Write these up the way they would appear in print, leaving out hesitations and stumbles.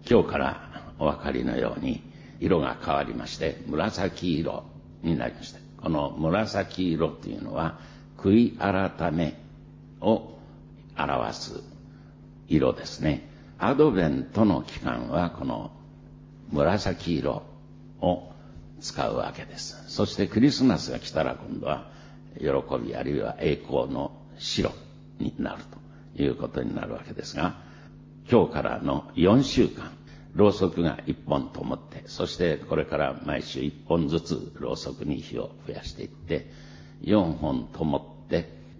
今日からお分かりのように色が変わりまして紫色になりました。この紫色というのは悔い改めを表す色ですね。アドベントの期間はこの紫色を使うわけです。そしてクリスマスが来たら今度は喜びあるいは栄光の白になるということになるわけですが、今日からの4週間、ろうそくが1本灯って、そしてこれから毎週1本ずつろうそくに火を増やしていって、4本灯って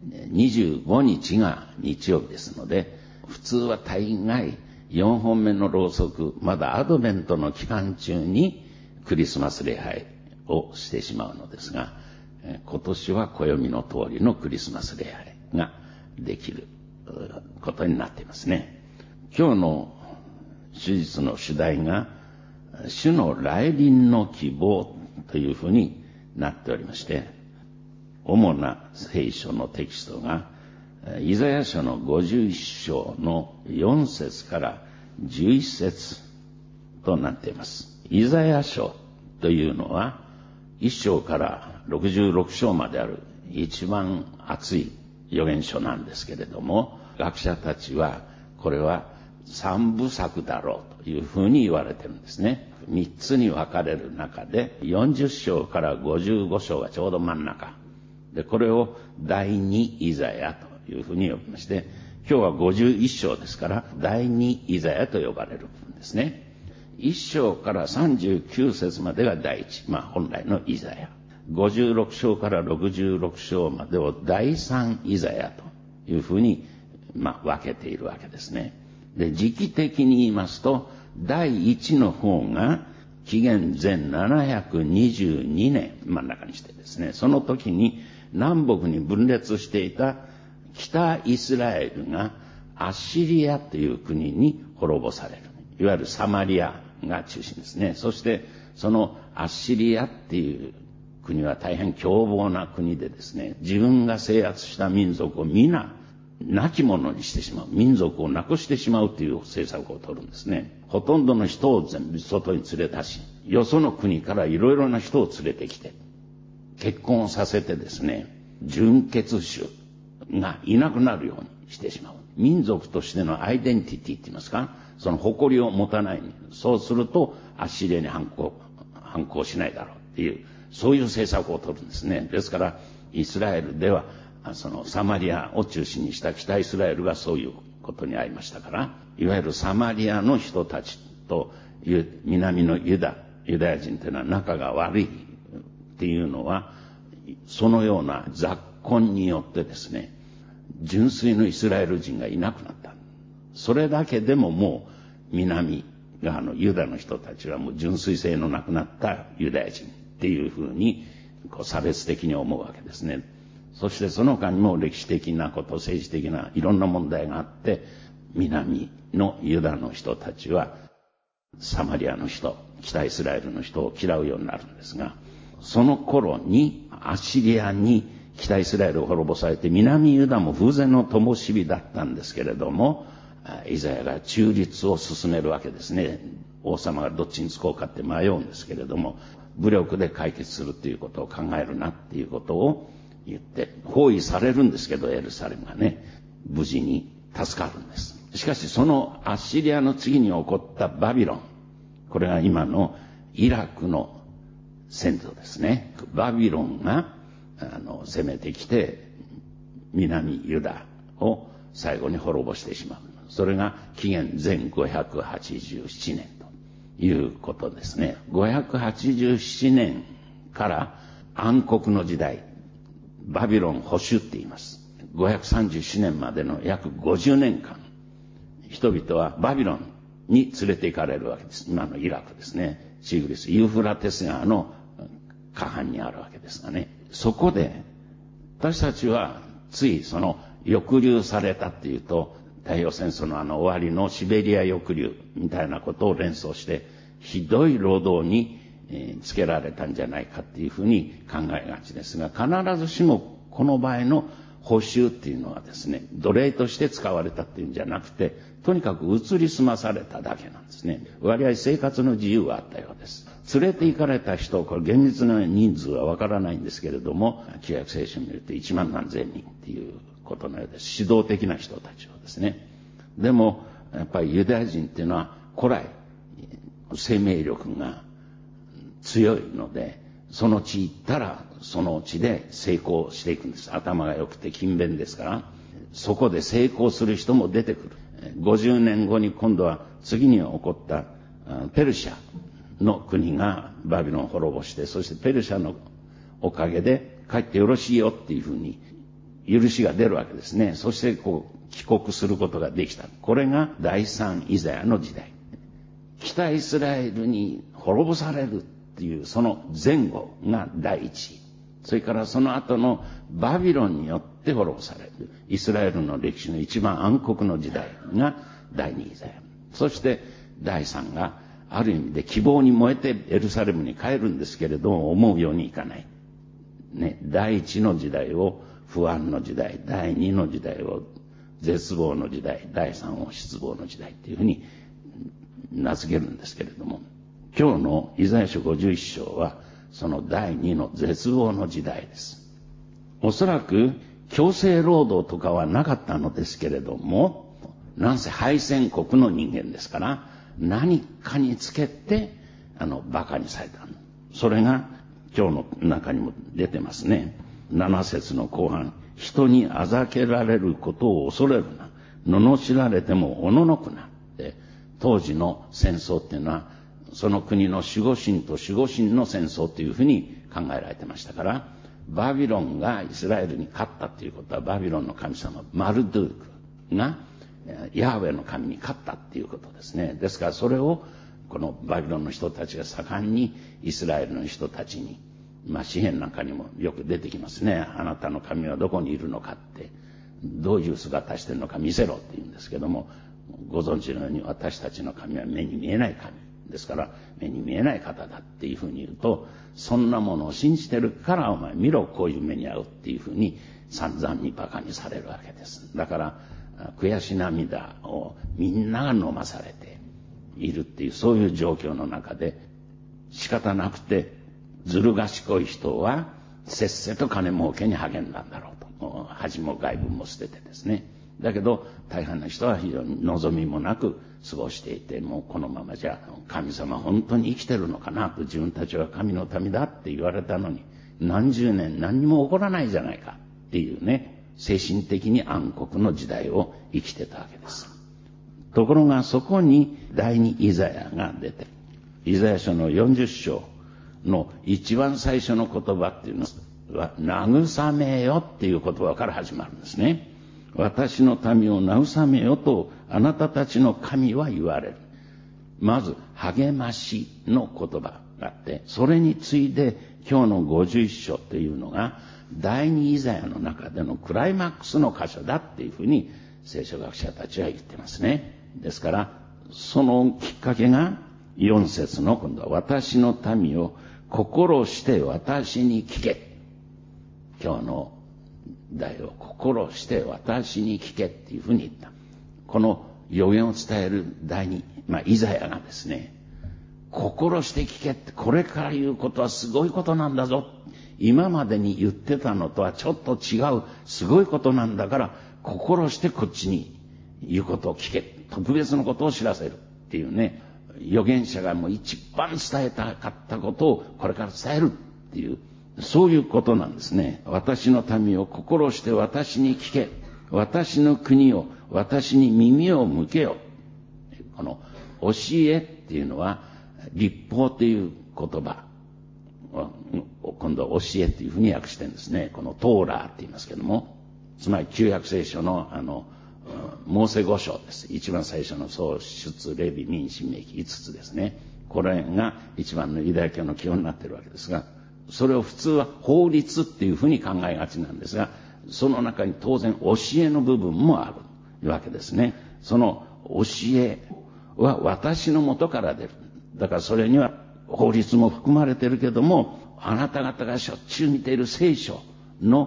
、25日が日曜日ですので、普通は大概4本目のろうそく、まだアドベントの期間中にクリスマス礼拝をしてしまうのですが、今年は暦の通りのクリスマス礼拝ができることになっていますね。今日の手術の主題が主の来臨の希望というふうになっておりまして、主な聖書のテキストがイザヤ書の51章の4節から11節となっています。イザヤ書というのは1章から66章まである一番厚い預言書なんですけれども、学者たちはこれは3部作だろうというふうに言われてるんですね。3つに分かれる中で40章から55章がちょうど真ん中で、これを第2イザヤというふうに呼びまして、今日は51章ですから第2イザヤと呼ばれる部分ですね。1章から39節までが第1、本来のイザヤ。56章から66章までを第3イザヤというふうに分けているわけですね。で、時期的に言いますと、第1の方が紀元前722年真ん中にしてですね、その時に南北に分裂していた北イスラエルがアッシリアという国に滅ぼされる。いわゆるサマリアが中心ですね。そしてそのアッシリアっていう国は大変凶暴な国でですね、自分が制圧した民族を皆亡き者にしてしまう、民族をなくしてしまうという政策を取るんですね。ほとんどの人を全部外に連れ出し、よその国からいろいろな人を連れてきて結婚をさせてですね、純血種がいなくなるようにしてしまう。民族としてのアイデンティティって言いますか、その誇りを持たない。そうするとアッシリアに反抗しないだろうっていう、そういう政策を取るんですね。ですからイスラエルではそのサマリアを中心にした北イスラエルがそういうことに遭いましたから、いわゆるサマリアの人たちと南のユダヤ人というのは仲が悪いっていうのは、そのような雑婚によってですね、純粋のイスラエル人がいなくなった。それだけでももう南側のユダの人たちはもう純粋性のなくなったユダヤ人っていうふうに差別的に思うわけですね。そしてその他にも歴史的なこと、政治的ないろんな問題があって、南のユダの人たちはサマリアの人、北イスラエルの人を嫌うようになるんですが、その頃にアッシリアに北イスラエルを滅ぼされて、南ユダも風前の灯火だったんですけれども、イザヤが中立を進めるわけですね。王様がどっちにつこうかって迷うんですけれども、武力で解決するっていうことを考えるなっていうことを言って包囲されるんですけど、エルサレムがね、無事に助かるんです。しかしそのアッシリアの次に起こったバビロン、これが今のイラクの先祖ですね。バビロンが攻めてきて南ユダを最後に滅ぼしてしまう。それが紀元前587年ということですね。587年から暗黒の時代、バビロン保守って言います。537年までの約50年間、人々はバビロンに連れて行かれるわけです。今のイラクですね。シグリス、ユーフラテス川の下半にあるわけですがね。そこで私たちはついその抑留されたっていうと、太平洋戦争の終わりのシベリア抑留みたいなことを連想して、ひどい労働につけられたんじゃないかっていうふうに考えがちですが、必ずしもこの場合の報酬っていうのはですね、奴隷として使われたっていうんじゃなくて、とにかく移り住まされただけなんですね。割合生活の自由はあったようです。連れて行かれた人、これ厳密な人数はわからないんですけれども、旧約聖書によると1万何千人っていうことのようです。指導的な人たちをですね。でも、やっぱりユダヤ人っていうのは古来、生命力が強いので、その地行ったら、その地で成功していくんです。頭が良くて勤勉ですから、そこで成功する人も出てくる。50年後に今度は次に起こったペルシャの国がバビロンを滅ぼして、そしてペルシャのおかげで帰ってよろしいよっていうふうに許しが出るわけですね。そして帰国することができた。これが第三イザヤの時代。北イスラエルに滅ぼされるっていうその前後が第一。それからその後のバビロンによって滅ぼされる。イスラエルの歴史の一番暗黒の時代が第二イザヤ。そして第三がある意味で希望に燃えてエルサレムに帰るんですけれども、思うようにいかない。ね、第一の時代を不安の時代、第二の時代を絶望の時代、第三を失望の時代っていうふうに名付けるんですけれども、今日のイザヤ書51章はその第二の絶望の時代です。おそらく強制労働とかはなかったのですけれども、なんせ敗戦国の人間ですから、何かにつけて馬鹿にされた。それが今日の中にも出てますね。7節の後半、人にあざけられることを恐れるな。罵られてもおののくな。当時の戦争っていうのは、その国の守護神と守護神の戦争というふうに考えられてましたから、バビロンがイスラエルに勝ったということは、バビロンの神様マルドゥークがヤハウェの神に勝ったっていうことですね。ですからそれをこのバビロンの人たちが盛んにイスラエルの人たちに、詩篇なんかにもよく出てきますね。あなたの神はどこにいるのかって、どういう姿してるのか見せろって言うんですけども、ご存知のように私たちの神は目に見えない神ですから、目に見えない方だっていうふうに言うと、そんなものを信じてるからお前見ろこういう目に遭うっていうふうに散々に馬鹿にされるわけです。だから悔し涙をみんなが飲まされているっていう、そういう状況の中で仕方なくてずる賢い人はせっせと金儲けに励んだんだろうと。恥も外聞も捨ててですね。だけど大半の人は非常に望みもなく過ごしていて、もうこのままじゃ神様本当に生きてるのかなと、自分たちは神の民だって言われたのに何十年何にも起こらないじゃないかっていうね、精神的に暗黒の時代を生きてたわけです。ところがそこに第二イザヤが出て、イザヤ書の40章の一番最初の言葉っていうのは慰めよっていう言葉から始まるんですね。私の民を慰めよとあなたたちの神は言われる。まず励ましの言葉があって、それに次いで今日の51章というのが第二イザヤの中でのクライマックスの箇所だっていうふうに聖書学者たちは言ってますね。ですからそのきっかけが4節の今度は私の民を心して私に聞け。今日の題を心して私に聞けっていうふうに言った。この予言を伝える第二、イザヤがですね、心して聞けって、これから言うことはすごいことなんだぞ。今までに言ってたのとはちょっと違うすごいことなんだから、心してこっちに言うことを聞け。特別なことを知らせるっていうね、預言者がもう一番伝えたかったことをこれから伝えるっていう、そういうことなんですね。私の民を心して私に聞け。私の国を私に耳を向けよ。この教えっていうのは律法という言葉。今度は教えっていうふうに訳してるんですね。このトーラーって言いますけども。つまり旧約聖書のモーセ5章です。一番最初の創出、レビ、民、申命記5つですね。これが一番のユダヤ教の基本になっているわけですが、それを普通は法律っていうふうに考えがちなんですが、その中に当然教えの部分もあるわけですね。その教えは私の元から出る。だからそれには法律も含まれているけども、あなた方がしょっちゅう見ている聖書の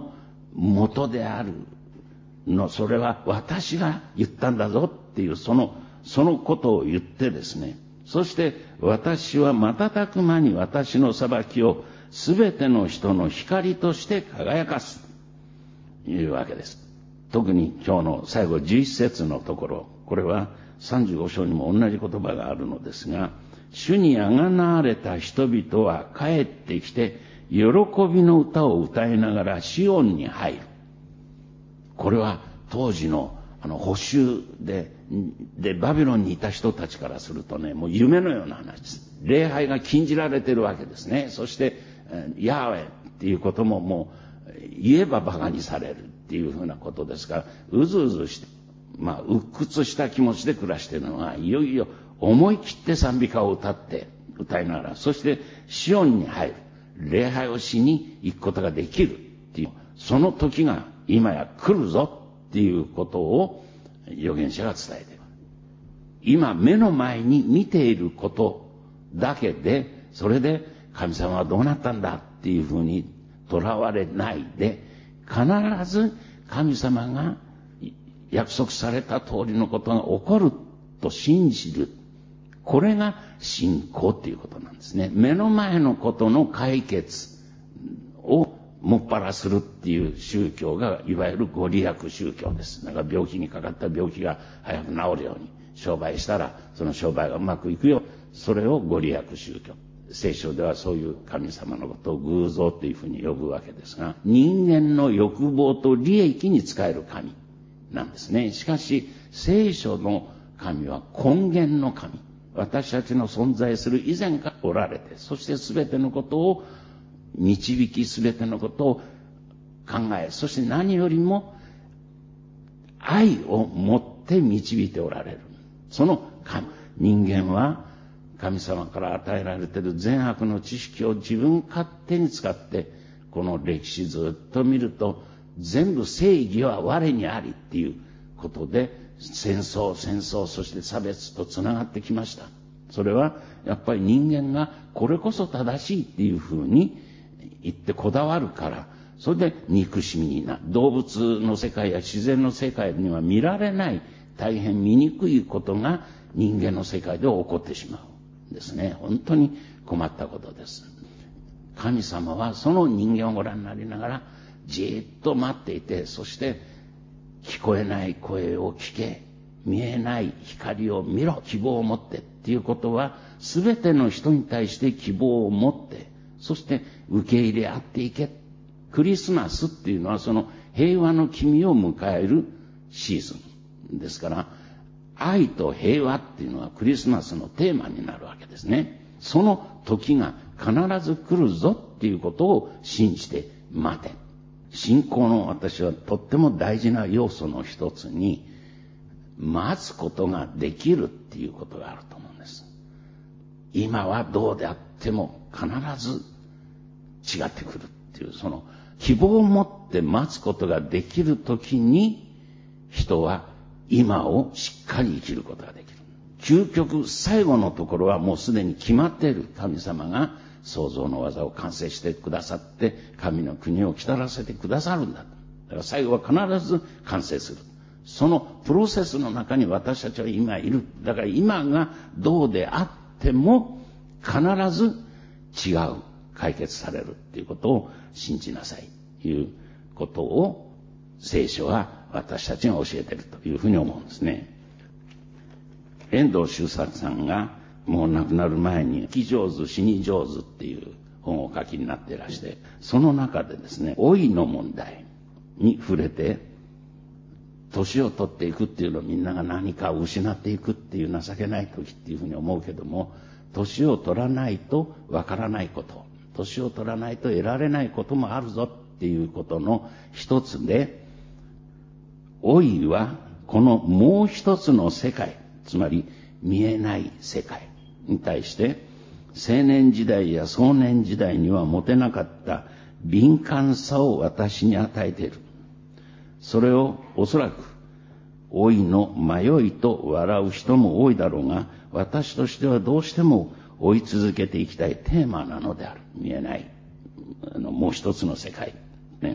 元であるの、それは私が言ったんだぞっていうそのことを言ってですね、そして私は瞬く間に私の裁きをすべての人の光として輝かすというわけです。特に今日の最後11節のところ、これは35章にも同じ言葉があるのですが、主にあがなわれた人々は帰ってきて喜びの歌を歌いながらシオンに入る。これは当時の捕囚でバビロンにいた人たちからするとね、もう夢のような話です。礼拝が禁じられているわけですね。そしてヤーウェっていうことももう言えば馬鹿にされるっていうふうなことですから、うずうずして、鬱屈した気持ちで暮らしているのが、いよいよ思い切って賛美歌を歌いながら、そしてシオンに入る、礼拝をしに行くことができるっていう、その時が今や来るぞっていうことを預言者が伝えている。今目の前に見ていることだけで、それで神様はどうなったんだっていうふうにとらわれないで、必ず神様が約束された通りのことが起こると信じる。これが信仰っていうことなんですね。目の前のことの解決をもっぱらするっていう宗教がいわゆるご利益宗教です。だから病気にかかった病気が早く治るように商売したらその商売がうまくいくよ。それをご利益宗教。聖書ではそういう神様のことを偶像というふうに呼ぶわけですが、人間の欲望と利益に仕える神なんですね。しかし聖書の神は根源の神。私たちの存在する以前からおられて、そして全てのことを導き、全てのことを考え、そして何よりも愛を持って導いておられる。その神。人間は神様から与えられている善悪の知識を自分勝手に使って、この歴史ずっと見ると、全部正義は我にありっていうことで、戦争、そして差別とつながってきました。それはやっぱり人間がこれこそ正しいっていうふうに言ってこだわるから、それで憎しみになる。動物の世界や自然の世界には見られない大変醜いことが人間の世界で起こってしまうんですね。本当に困ったことです。神様はその人間をご覧になりながらじっと待っていて、そして聞こえない声を聞け、見えない光を見ろ、希望を持ってっていうことは、すべての人に対して希望を持って、そして受け入れ合っていけ。クリスマスっていうのはその平和の君を迎えるシーズンですから、愛と平和っていうのはクリスマスのテーマになるわけですね。その時が必ず来るぞっていうことを信じて待て。信仰の私はとっても大事な要素の一つに、待つことができるっていうことがあると思うんです。今はどうであっても必ず違ってくるっていう、その希望を持って待つことができるときに、人は今をしっかり生きることができる。究極最後のところはもうすでに決まっている。神様が創造の技を完成してくださって、神の国を来たらせてくださるんだ。だから最後は必ず完成する。そのプロセスの中に私たちは今いる。だから今がどうであっても必ず違う、解決されるっていうことを信じなさいということを聖書は私たちに教えているというふうに思うんですね。遠藤周作さんがもう亡くなる前に生き上手死に上手っていう本を書きになっていらして、その中でですね、老いの問題に触れて、年を取っていくっていうのをみんなが何かを失っていくっていう情けない時っていうふうに思うけども、年を取らないとわからないこと、年を取らないと得られないこともあるぞっていうことの一つで、老いはこのもう一つの世界、つまり見えない世界に対して青年時代や壮年時代には持てなかった敏感さを私に与えている。それをおそらく老いの迷いと笑う人も多いだろうが、私としてはどうしても追い続けていきたいテーマなのである。見えないもう一つの世界、ね、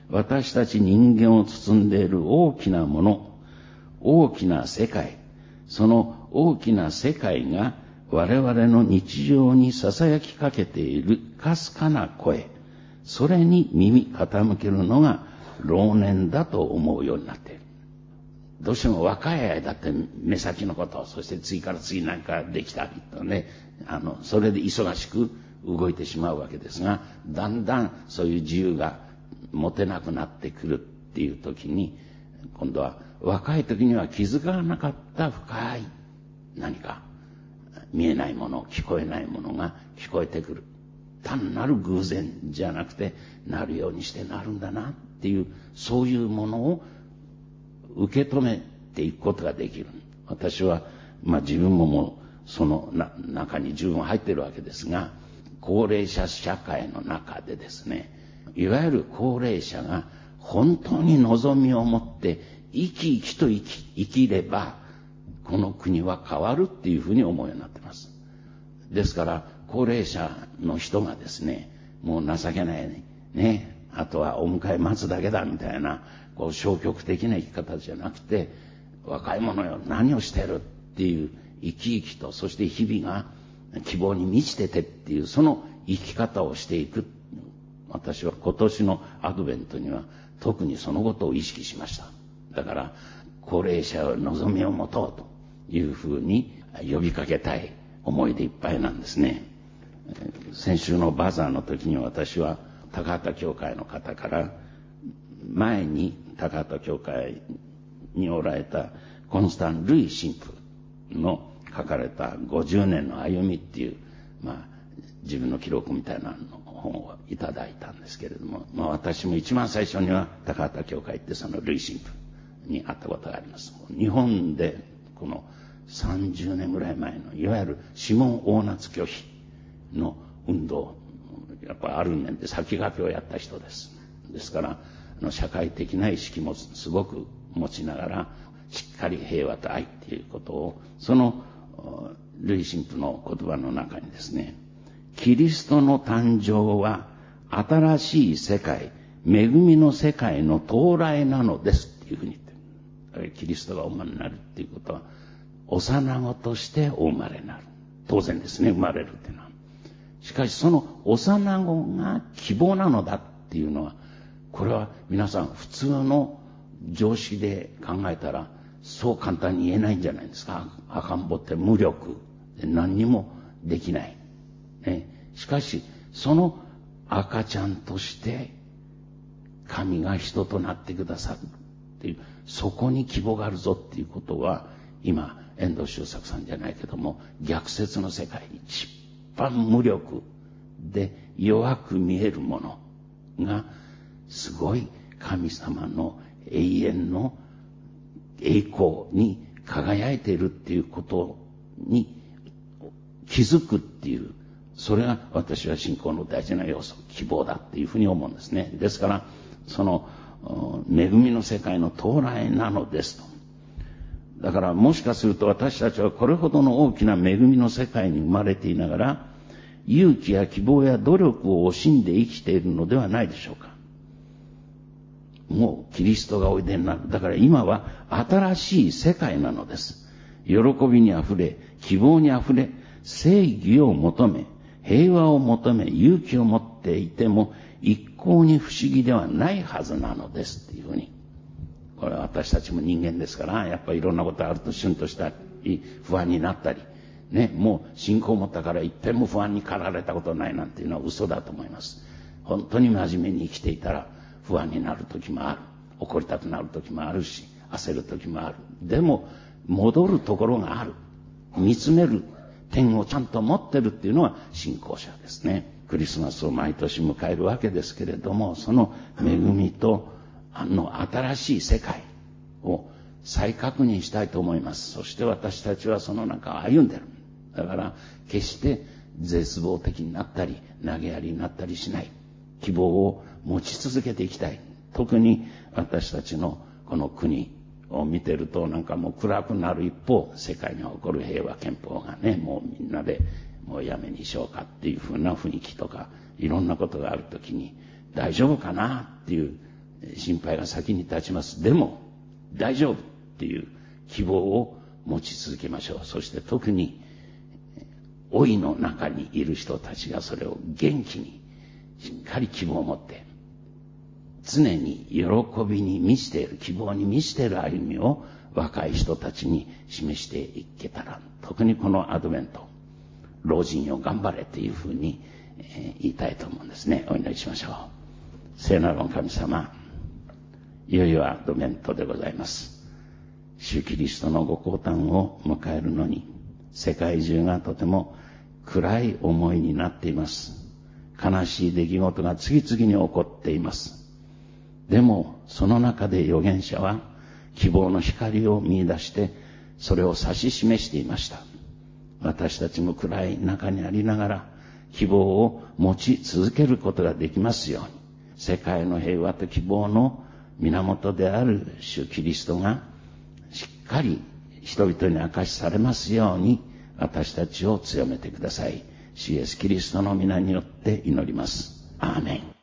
私たち人間を包んでいる大きなもの、大きな世界、その大きな世界が我々の日常に囁きかけているかすかな声、それに耳傾けるのが老年だと思うようになっている。どうしても若い間って目先のこと、そして次から次なんかできたりとね、それで忙しく動いてしまうわけですが、だんだんそういう自由が持てなくなってくるっていう時に、今度は若い時には気づかなかった深い何か見えないもの、聞こえないものが聞こえてくる。単なる偶然じゃなくて、なるようにしてなるんだなっていう、そういうものを受け止めていくことができる。私は、自分もその中に十分入っているわけですが、高齢者社会の中でですね、いわゆる高齢者が本当に望みを持って生き生きと生きれば、この国は変わるっていうふうに思うようになっています。ですから、高齢者の人がですね、もう情けないね、あとはお迎え待つだけだみたいな、消極的な生き方じゃなくて、若い者よ、何をしてるっていう生き生きと、そして日々が希望に満ちててっていう、その生き方をしていく。私は今年のアドベントには特にそのことを意識しました。だから、高齢者は望みを持とうというふうに呼びかけたい思いでいっぱいなんですね。先週のバザーの時に私は高畑教会の方から、前に高畑教会におられたコンスタン・ルイ神父の書かれた50年の歩みっていう、自分の記録みたいな本をいただいたんですけれども、私も一番最初には高畑教会ってそのルイ神父に会ったことがあります。日本でこの30年ぐらい前のいわゆる指紋押捺拒否の運動、やっぱりある面で先駆けをやった人です。ですから社会的な意識もすごく持ちながら、しっかり平和と愛っていうことを、そのルイ神父の言葉の中にですね、キリストの誕生は新しい世界、恵みの世界の到来なのですっていうふうに言ってる。キリストがお生まれになるっていうことは、幼子としてお生まれになる。当然ですね、生まれるっていうのは。しかしその幼子が希望なのだっていうのは、これは皆さん普通の常識で考えたらそう簡単に言えないんじゃないですか。赤ん坊って無力で何にもできない、しかしその赤ちゃんとして神が人となってくださるっていう、そこに希望があるぞっていうことは、今遠藤周作さんじゃないけども、逆説の世界に一番無力で弱く見えるものがすごい神様の永遠の栄光に輝いているっていうことに気づくっていう、それが私は信仰の大事な要素、希望だっていうふうに思うんですね。ですからその恵みの世界の到来なのですと。だからもしかすると私たちはこれほどの大きな恵みの世界に生まれていながら、勇気や希望や努力を惜しんで生きているのではないでしょうか。もうキリストがおいでになる。だから今は新しい世界なのです。喜びにあふれ、希望にあふれ、正義を求め、平和を求め、勇気を持っていても一向に不思議ではないはずなのですっていうふうに。これは私たちも人間ですから、やっぱりいろんなことあるとシュンとしたり、不安になったり、もう信仰を持ったから一遍も不安に駆られたことないなんていうのは嘘だと思います。本当に真面目に生きていたら不安になる時もある。怒りたくなる時もあるし、焦る時もある。でも戻るところがある。見つめる点をちゃんと持ってるっていうのは信仰者ですね。クリスマスを毎年迎えるわけですけれども、その恵みと新しい世界を再確認したいと思います。そして私たちはその中を歩んでる。だから決して絶望的になったり投げやりになったりしない。希望を持ち続けていきたい。特に私たちのこの国を見てるとなんかもう暗くなる一方、世界に起こる平和憲法がもうみんなでもうやめにしようかっていう風な雰囲気とかいろんなことがあるときに大丈夫かなっていう心配が先に立ちます。でも大丈夫っていう希望を持ち続けましょう。そして特に老いの中にいる人たちがそれを元気にしっかり希望を持って常に喜びに満ちている、希望に満ちている歩みを若い人たちに示していけたら、特にこのアドベント、老人よ頑張れというふうに言いたいと思うんですね。お祈りしましょう。聖なる神様、いよいよアドベントでございます。主キリストのご降誕を迎えるのに、世界中がとても暗い思いになっています。悲しい出来事が次々に起こっています。でもその中で預言者は希望の光を見出してそれを指し示していました。私たちも暗い中にありながら希望を持ち続けることができますように、世界の平和と希望の源である主キリストがしっかり人々に明かしされますように、私たちを強めてください。主イエスキリストの皆によって祈ります。アーメン。